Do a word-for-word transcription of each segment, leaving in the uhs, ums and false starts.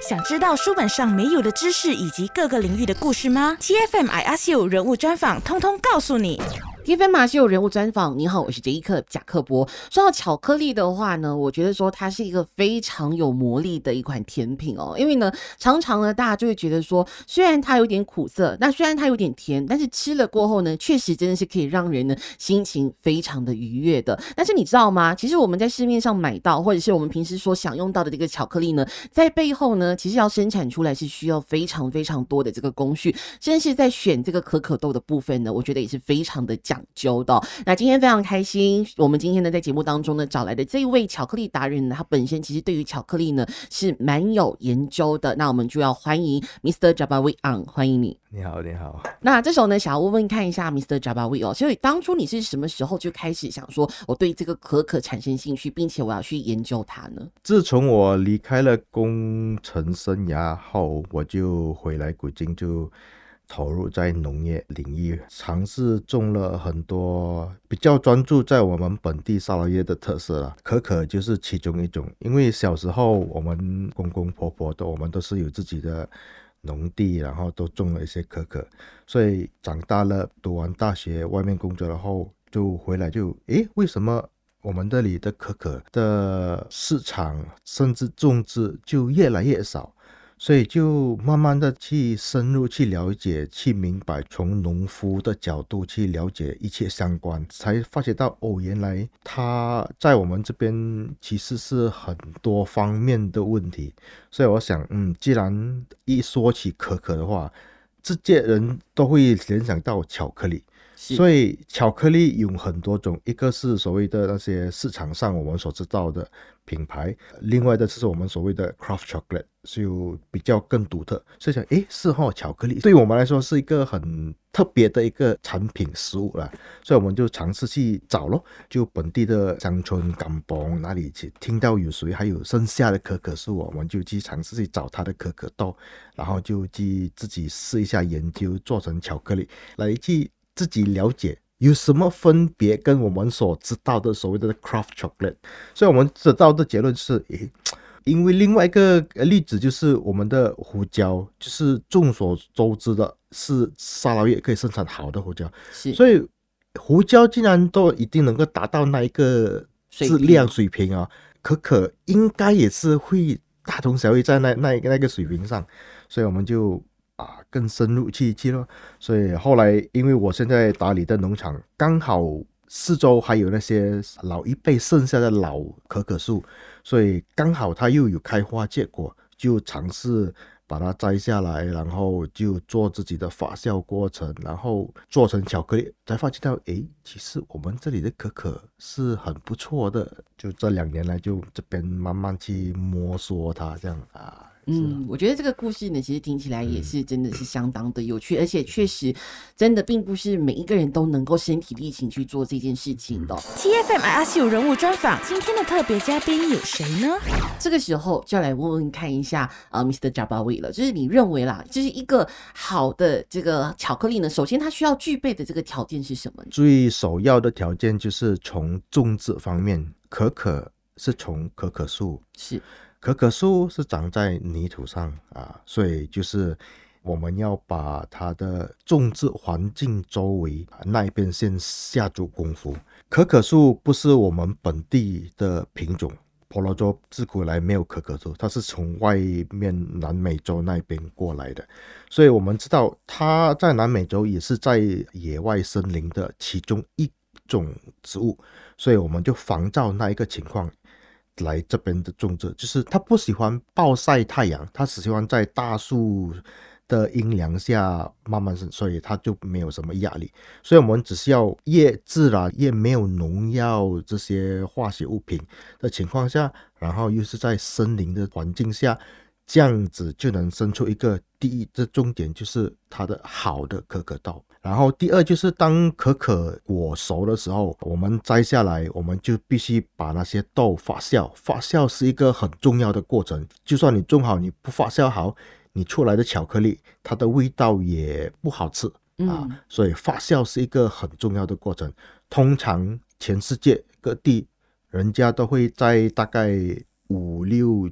想知道书本上没有的知识以及各个领域的故事吗？ T F M I Ask You 人物专访，通通告诉你。 T F M 马西有人物专访，你好，我是杰伊克贾克伯。说到巧克力的话呢，我觉得说它是一个非常有魔力的一款甜品哦。因为呢，常常呢大家就会觉得说，虽然它有点苦涩，那虽然它有点甜，但是吃了过后呢，确实真的是可以让人呢心情非常的愉悦的。但是你知道吗？其实我们在市面上买到，或者是我们平时所享用到的这个巧克力呢，在背后呢，其实要生产出来是需要非常非常多的这个工序，甚至是在选这个可可豆的部分呢，我觉得也是非常的讲究的。那今天非常开心，我们今天呢在节目当中呢找来的这一位巧克力达人呢，他本身其实对于巧克力呢是蛮有研究的。那我们就要欢迎 Mister Jabawi Ang， 欢迎你。 你好，你好。 那这时候呢，想要问问看一下 Mister Jabawi 哦，所以当初你是什么时候就开始想说，我对这个可可产生兴趣，并且我要去研究它呢？ 自从我离开了工程生涯后，我就回来古晋，就投入在农业领域，尝试种了很多，比较专注在我们本地沙劳越的特色啦。可可就是其中一种，因为小时候我们公公婆婆的，我们都是有自己的农地，然后都种了一些可可，所以长大了，读完大学，外面工作了后，就回来就，诶，为什么我们这里的可可的市场甚至种植就越来越少？所以就慢慢的去深入去了解，去明白，从农夫的角度去了解一切相关，才发觉到哦，原来他在我们这边其实是很多方面的问题。所以我想，嗯，既然一说起可可的话，这届人都会联想到巧克力。所以巧克力有很多种，一个是所谓的那些市场上我们所知道的品牌，另外的是我们所谓的 craft chocolate， 就比较更独特。所以想，诶，是哦，巧克力对我们来说是一个很特别的一个产品食物啦，所以我们就尝试去找咯，就本地的乡村甘榜哪里去听到有谁还有剩下的可可树，我们就去尝试去找它的可可豆，然后就去自己试一下研究，做成巧克力来去自己了解有什么分别跟我们所知道的所谓的 craft chocolate。 所以我们知道的结论是，诶，因为另外一个例子就是我们的胡椒，就是众所周知的是沙劳越可以生产好的胡椒，所以胡椒竟然都一定能够达到那一个质量水平啊，可可应该也是会大同小异在那那那个水平上，所以我们就啊，更深入去去咯。所以后来因为我现在打理的农场刚好四周还有那些老一辈剩下的老可可树，所以刚好它又有开花结果，就尝试把它摘下来，然后就做自己的发酵过程，然后做成巧克力，才发觉到诶，其实我们这里的可可是很不错的。就这两年来就这边慢慢去摸索它这样啊。 嗯，我觉得这个故事呢，其实听起来也是真的是相当的有趣，而且确实真的并不是每一个人都能够身体力行去做这件事情的。 T F M I Ask You 人物专访，今天的特别嘉宾有谁呢？ 这个时候就要来问问看一下呃 Mister Jabawi 了，就是你认为啦，就是一个好的这个巧克力呢，首先它需要具备的这个条件是什么？ 最首要的条件就是从种植方面，可可是从可可树， 是可可树是长在泥土上啊，所以就是我们要把它的种植环境周围那一边先下足功夫。可可树不是我们本地的品种，婆罗洲自古来没有可可树，它是从外面南美洲那边过来的，所以我们知道它在南美洲也是在野外森林的其中一种植物，所以我们就仿照那一个情况来这边的种植，就是它不喜欢暴晒太阳，它只喜欢在大树的阴凉下慢慢生，所以它就没有什么压力。所以我们只需要越自然越没有农药这些化学物品的情况下，然后又是在森林的环境下，这样子就能生出一个，第一这重点就是它的好的可可豆，然后第二就是当可可果熟的时候，我们摘下来，我们就必须把那些豆发酵，发酵是一个很重要的过程，就算你种好，你不发酵好，你出来的巧克力它的味道也不好吃、嗯、啊，所以发酵是一个很重要的过程。通常全世界各地人家都会在大概五六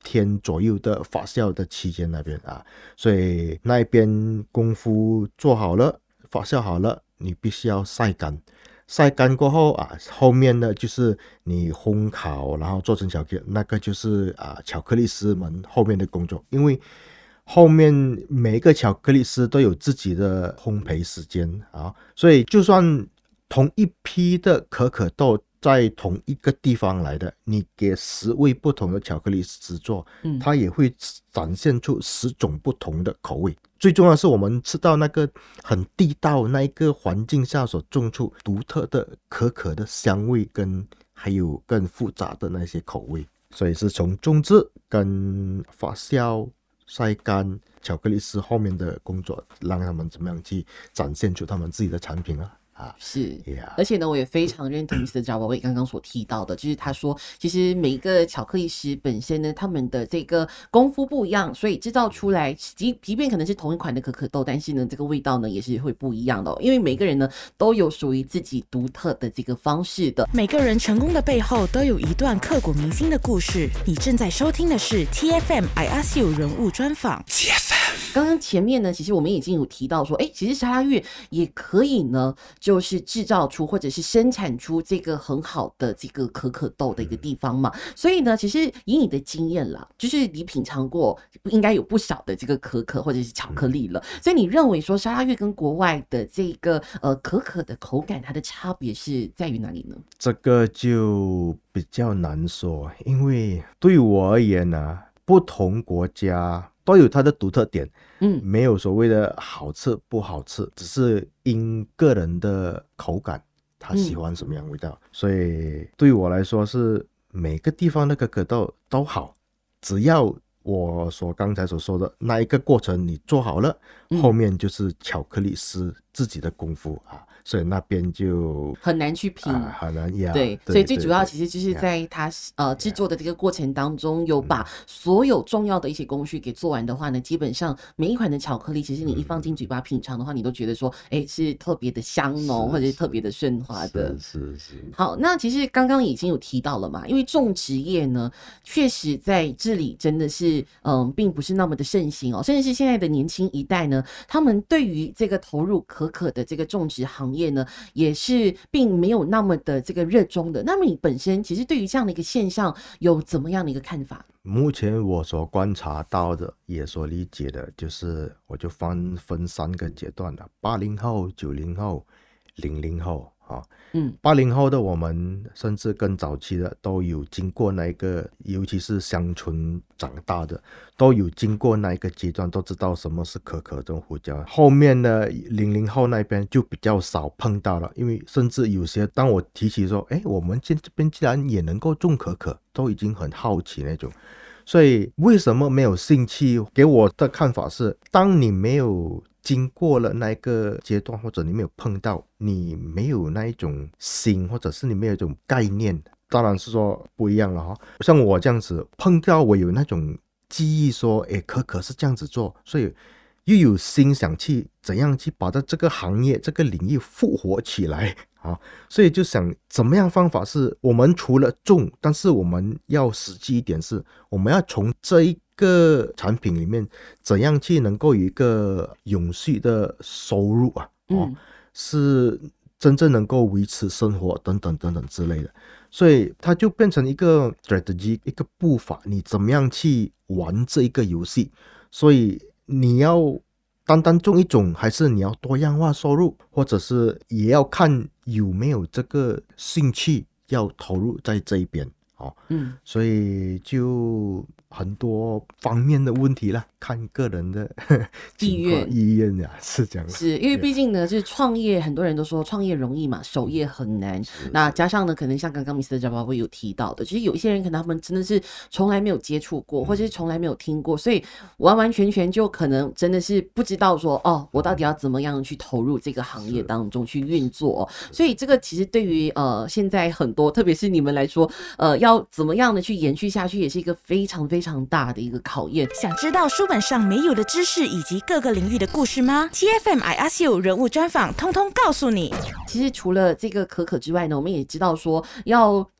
天左右的发酵的期间那边啊，所以那一边功夫做好了，发酵好了，你必须要晒干。晒干过后啊，后面呢就是你烘烤，然后做成巧克力，那个就是啊巧克力师们后面的工作。因为后面每一个巧克力师都有自己的烘焙时间啊，所以就算同一批的可可豆在同一个地方来的，你给十位不同的巧克力师做，嗯，它也会展现出十种不同的口味。最重要的是我们吃到那个很地道那一个环境下所种出独特的可可的香味，跟还有更复杂的那些口味。所以是从种植跟发酵晒干巧克力师后面的工作，让他们怎么样去展现出他们自己的产品啊。啊， 是， yeah. 而且呢，我也非常认同 mister 贾宝卫刚刚所提到的，就是他说，其实每一个巧克力师本身呢，他们的这个功夫不一样，所以制造出来，即即便可能是同一款的可可豆，但是呢，这个味道呢也是会不一样的、哦，因为每个人呢都有属于自己独特的这个方式的。 每个人成功的背后都有一段刻骨铭心的故事。你正在收听的是 T F M I Ask You 人物专访。T F M 刚刚前面呢，其实我们已经有提到说，哎，其实沙拉越也可以呢。就是制造出或者是生产出这个很好的这个可可豆的一个地方嘛，所以呢，其实以你的经验啦，就是你品尝过应该有不少的这个可可或者是巧克力了，所以你认为说沙拉越跟国外的这个呃可可的口感，它的差别是在于哪里呢？ 这个就比较难说，因为对我而言呢、啊，不同国家都有它的独特点，嗯，没有所谓的好吃不好吃，只是因个人的口感，他喜欢什么样味道、嗯、所以对我来说是每个地方的可可豆都好，只要我所刚才所说的那一个过程你做好了、嗯、后面就是巧克力师自己的功夫啊，所以那边就很难去评、 啊、很难呀。 对，所以最主要其实就是在他呃制作的这个过程当中，有把所有重要的一些工序给做完的话呢，基本上每一款的巧克力，其实你一放进嘴巴品尝的话，你都觉得说，哎，是特别的香浓，或者是特别的顺滑的。 是是是。 好，那其实刚刚已经有提到了嘛，因为种植业呢，确实在这里真的是嗯，并不是那么的盛行哦，甚至是现在的年轻一代呢，他们对于这个投入可可的这个种植行业呢，也是并没有那么的这个热衷的。那么你本身其实对于这样的一个现象有怎么样的一个看法？ 目前我所观察到的，也所理解的，就是我就分分三个阶段了：八零后、九零后、零零后。啊，嗯，八零后的我们，甚至更早期的都有经过那一个，尤其是乡村长大的，都有经过那一个阶段，都知道什么是可可这种胡椒。后面呢，零零后那边就比较少碰到了，因为甚至有些当我提起说，哎，我们这边既然也能够种可可，都已经很好奇那种。所以为什么没有兴趣？给我的看法是，当你没有经过了那个阶段，或者你没有碰到，你没有那一种心，或者是你没有一种概念，当然是说不一样了哈。像我这样子碰到，我有那种记忆说，诶，可可是这样子做，所以又有心想去怎样去把这个行业这个领域复活起来啊，所以就想怎么样方法是我们除了种，但是我们要实际一点，是我们要从这一个产品里面怎样去能够有一个永续的收入啊，哦、嗯，是真正能够维持生活等等等等之类的，所以它就变成一个 strategy 一个步伐，你怎么样去玩这一个游戏，所以你要单单种一种，还是你要多样化收入，或者是也要看有没有这个兴趣要投入在这一边、哦、嗯，所以就很多方面的问题啦，看个人的意愿意愿呀，是这样。 是因为毕竟呢，就是创业，很多人都说创业容易嘛，守业很难。那加上呢，可能像刚刚 mister 贾宝卫有提到的，其实有一些人可能他们真的是从来没有接触过，或者是从来没有听过，所以完完全全就可能真的是不知道说，哦，我到底要怎么样去投入这个行业当中去运作、哦。所以这个其实对于呃现在很多，特别是你们来说，呃，要怎么样的去延续下去，也是一个非常非常非常大的一个考验。 想知道书本上没有的知识以及各个领域的故事吗？ T F M I Ask You 人物专访通通告诉你。 其实除了这个可可之外呢，我们也知道说要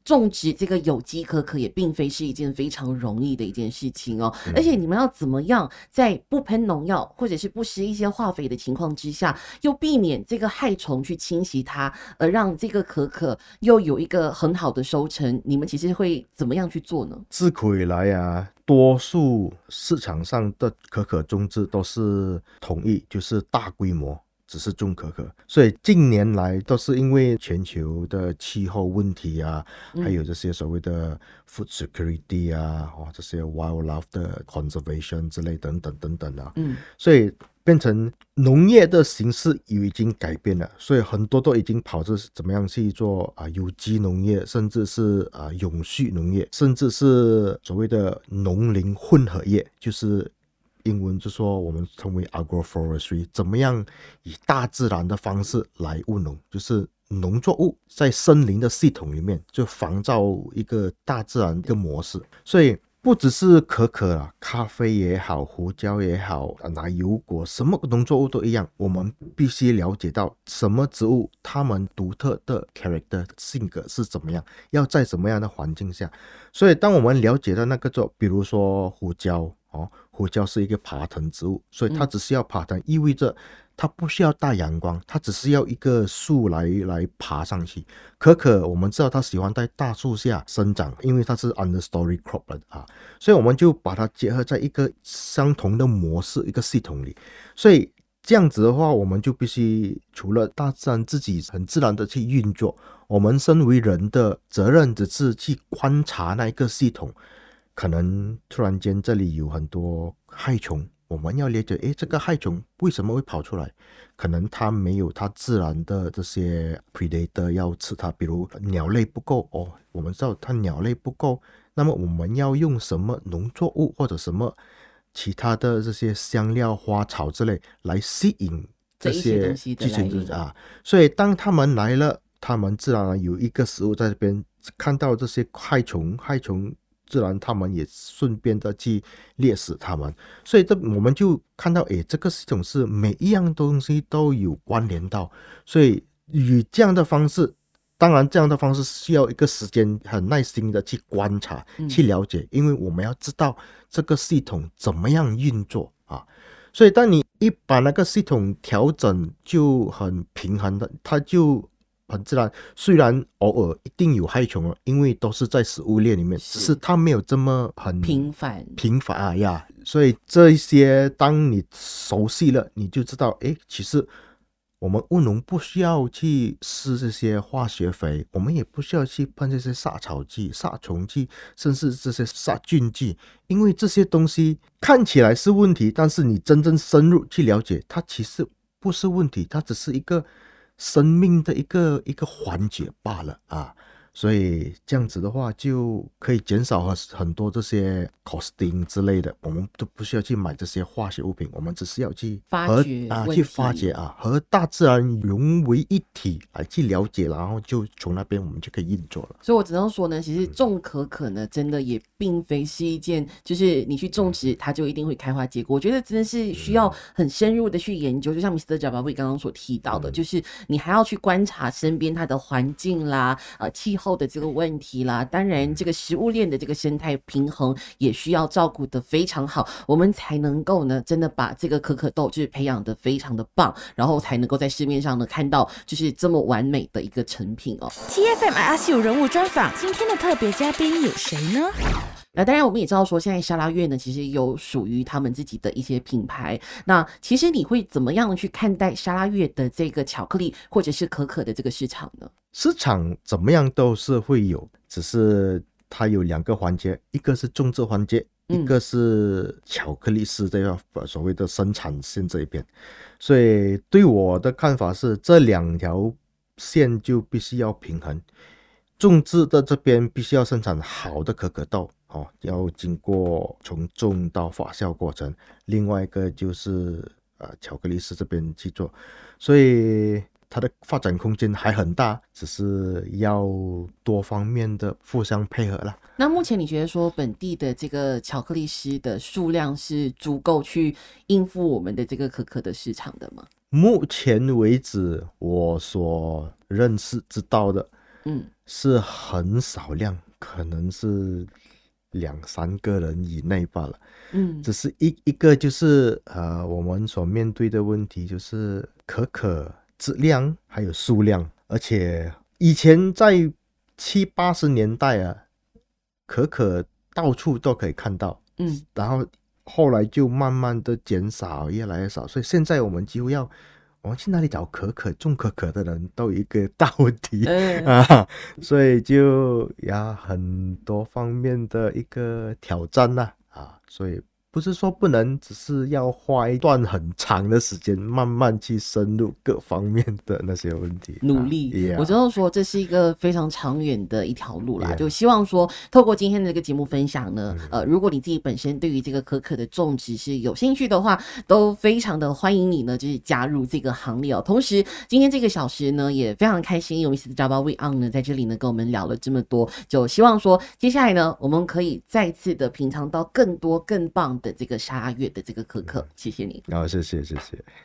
种植这个有机可可也并非是一件非常容易的一件事情哦， 嗯、 而且你们要怎么样在不喷农药或者是不施一些化肥的情况之下，又避免这个害虫去侵袭它，而让这个可可又有一个很好的收成，你们其实会怎么样去做呢？ 自古以来啊，多数市场上的可可种植都是统一，就是大规模只是种可可，所以近年来都是因为全球的气候问题啊，还有这些所谓的 food security 啊，哦、这些 wildlife 的 conservation 之类等等等等啊，嗯，所以变成农业的形式已经改变了，所以很多都已经跑着怎么样去做啊有机农业，甚至是啊永续农业，甚至是所谓的农林混合业，就是英文就说我们称为 agroforestry， 怎么样以大自然的方式来务农，就是农作物在森林的系统里面就仿照一个大自然的模式，所以不只是可可啦，咖啡也好，胡椒也好，奶油果，什么农作物都一样，我们必须了解到什么植物它们独特的 character 性格是怎么样，要在什么样的环境下。所以当我们了解到那个做，比如说胡椒哦，胡椒是一个爬藤植物，所以它只是要爬藤，意味着它不需要大阳光，它只是要一个树来来爬上去。可可我们知道它喜欢在大树下生长，因为它是 understory crop 啊，所以我们就把它结合在一个相同的模式一个系统里。所以这样子的话，我们就必须除了大自然自己很自然的去运作，我们身为人的责任只是去观察那一个系统。可能突然间这里有很多害虫，我们要了解，诶，这个害虫为什么会跑出来？可能它没有它自然的这些 predator 要吃它，比如鸟类不够哦，我们知道它鸟类不够，那么我们要用什么农作物或者什么其他的这些香料、花草之类来吸引这些寄生虫啊？所以当他们来了，他们自然有一个食物在这边，看到这些害虫，害虫。自然他们也顺便的去猎死他们，所以这我们就看到，诶，这个系统是每一样东西都有关联到，所以以这样的方式，当然这样的方式需要一个时间，很耐心的去观察、嗯、去了解，因为我们要知道这个系统怎么样运作啊。所以当你一把那个系统调整就很平衡的，它就很自然，虽然偶尔一定有害虫，因为都是在食物链里面，只是它没有这么很频繁频繁啊呀。所以这一些当你熟悉了，你就知道，诶，其实我们务农不需要去施这些化学肥，我们也不需要去喷这些杀草剂、杀虫剂，甚至这些杀菌剂，因为这些东西看起来是问题，但是你真正深入去了解，它其实不是问题，它只是一个生命的一个一个环节罢了啊，所以这样子的话就可以减少很多这些 costing 之类的，我们都不需要去买这些化学物品，我们只是要去发掘啊，去发掘啊，和大自然融为一体来去了解，然后就从那边我们就可以运作了。 所以我只能说呢，其实种可可呢，真的也并非是一件就是你去种植它就一定会开花结果，我觉得真的是需要很深入的去研究，就像 mister Jabawi 刚刚所提到的，就是你还要去观察身边它的环境啦、呃气候的这个问题啦，当然这个食物链的这个生态平衡也需要照顾得非常好，我们才能够呢真的把这个可可豆就是培养得非常的棒，然后才能够在市面上呢看到就是这么完美的一个成品哦。 T F M I R C 有人物专访，今天的特别嘉宾有谁呢？ 那当然我们也知道说现在沙拉越呢其实有属于他们自己的一些品牌，那其实你会怎么样去看待沙拉越的这个巧克力或者是可可的这个市场呢？ 市场怎么样都是会有，只是它有两个环节，一个是种植环节，一个是巧克力师这个所谓的生产线这一边，所以对我的看法是这两条线就必须要平衡，种植的这边必须要生产好的可可豆、哦、要经过从种到发酵过程，另外一个就是呃巧克力师这边去做，所以它的发展空间还很大，只是要多方面的互相配合啦。 那目前你觉得说本地的这个巧克力师的数量是足够去应付我们的这个可可的市场的吗？ 目前为止我所认识知道的嗯， 是很少量，可能是两三个人以内罢了。 嗯， 只是一一个就是呃，我们所面对的问题就是可可质量还有数量，而且以前在七八十年代啊，可可到处都可以看到， 嗯， 然后后来就慢慢的减少，越来越少，所以现在我们几乎要我们去哪里找可可种可可的人都有一个大问题、 嗯啊，所以就呀很多方面的一个挑战呐 啊, 啊，所以不是说不能，只是要花一段很长的时间，慢慢去深入各方面的那些问题， 努力。 啊 yeah, 我知道说这是一个非常长远的一条路啦， Yeah. 就希望说透过今天的这个节目分享呢， 嗯呃，如果你自己本身对于这个可可的种植是有兴趣的话，都非常的欢迎你呢，就是加入这个行列哦。同时，今天这个小时呢，也非常开心，有 Mister Jabba Wee On 呢在这里呢跟我们聊了这么多，就希望说接下来呢，我们可以再次的品尝到更多更棒的这个沙月的这个可可。谢谢你。 好，谢谢谢谢。